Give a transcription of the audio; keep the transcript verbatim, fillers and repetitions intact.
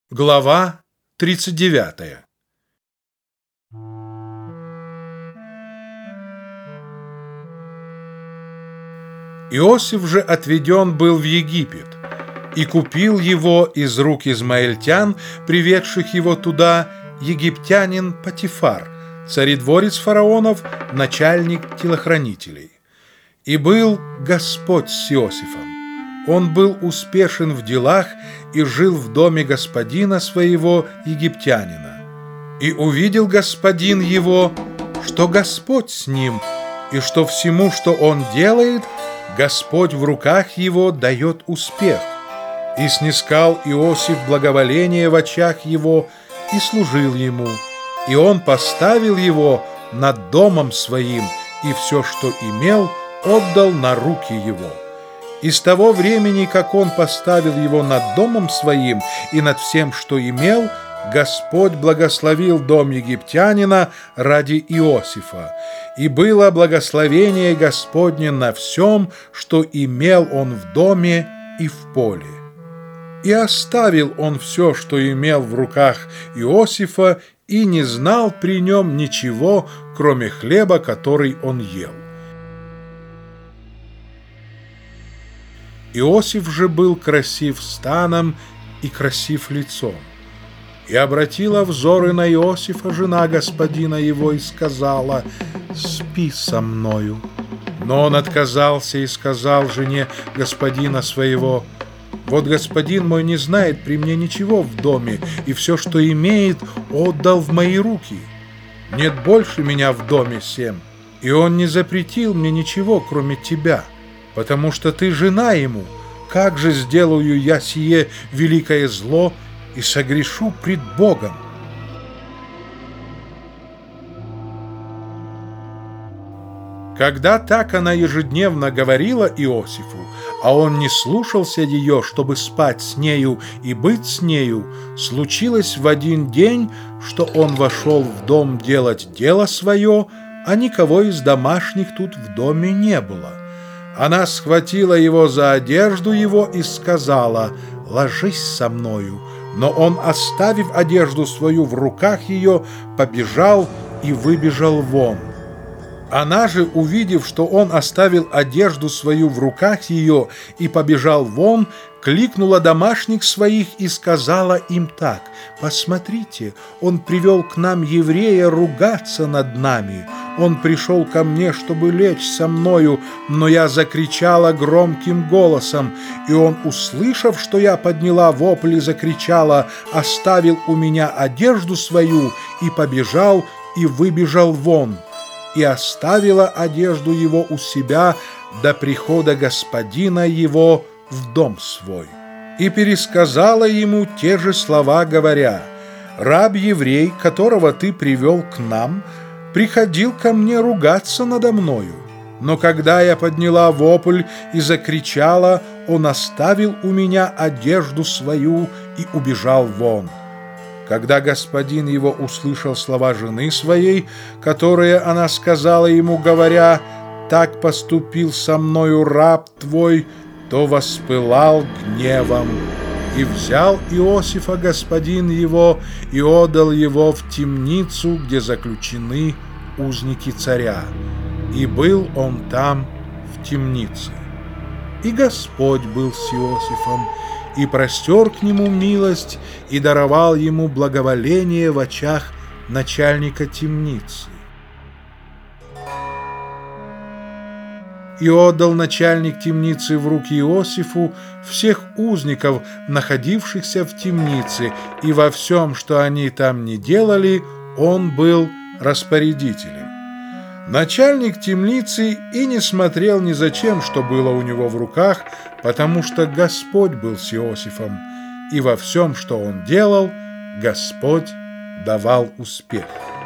Глава тридцать девятая. Иосиф же отведен был в Египет, и купил его из рук измаильтян, приведших его туда, египтянин Потифар, царедворец фараонов, начальник телохранителей. И был Господь с Иосифом. Он был успешен в делах и жил в доме господина своего египтянина. И увидел господин его, что Господь с ним, и что всему, что он делает, Господь в руках его дает успех. И снискал Иосиф благоволение в очах его и служил ему. И он поставил его над домом своим, и все, что имел, отдал на руки его. И с того времени, как он поставил его над домом своим и над всем, что имел, Господь благословил дом египтянина ради Иосифа, и было благословение Господне на всем, что имел он в доме и в поле. И оставил он все, что имел в руках Иосифа, и не знал при нем ничего, кроме хлеба, который он ел. Иосиф же был красив станом и красив лицом. И обратила взоры на Иосифа жена господина его и сказала: «Спи со мною». Но он отказался и сказал жене господина своего: «Вот господин мой не знает при мне ничего в доме, и все, что имеет, отдал в мои руки. Нет больше меня в доме сем, и он не запретил мне ничего, кроме тебя, потому что ты жена ему. Как же сделаю я сие великое зло и согрешу пред Богом?» Когда так она ежедневно говорила Иосифу, а он не слушался ее, чтобы спать с нею и быть с нею, случилось в один день, что он вошел в дом делать дело свое, а никого из домашних тут в доме не было. Она схватила его за одежду его и сказала: «Ложись со мною». Но он, оставив одежду свою в руках ее, побежал и выбежал вон. Она же, увидев, что он оставил одежду свою в руках ее и побежал вон, кликнула домашних своих и сказала им так: «Посмотрите, он привел к нам еврея ругаться над нами. Он пришел ко мне, чтобы лечь со мною, но я закричала громким голосом, и он, услышав, что я подняла вопль и закричала, оставил у меня одежду свою и побежал и выбежал вон». И оставила одежду его у себя до прихода господина его в дом свой. И пересказала ему те же слова, говоря: «Раб-еврей, которого ты привел к нам, приходил ко мне ругаться надо мною. Но когда я подняла вопль и закричала, он оставил у меня одежду свою и убежал вон». Когда господин его услышал слова жены своей, которые она сказала ему, говоря: «Так поступил со мною раб твой», то воспылал гневом. И взял Иосифа господин его и отдал его в темницу, где заключены узники царя. И был он там в темнице. И Господь был с Иосифом, и простер к нему милость, и даровал ему благоволение в очах начальника темницы. И отдал начальник темницы в руки Иосифу всех узников, находившихся в темнице, и во всем, что они там не делали, он был распорядителем. Начальник темницы и не смотрел ни за чем, что было у него в руках, потому что Господь был с Иосифом, и во всем, что он делал, Господь давал успех.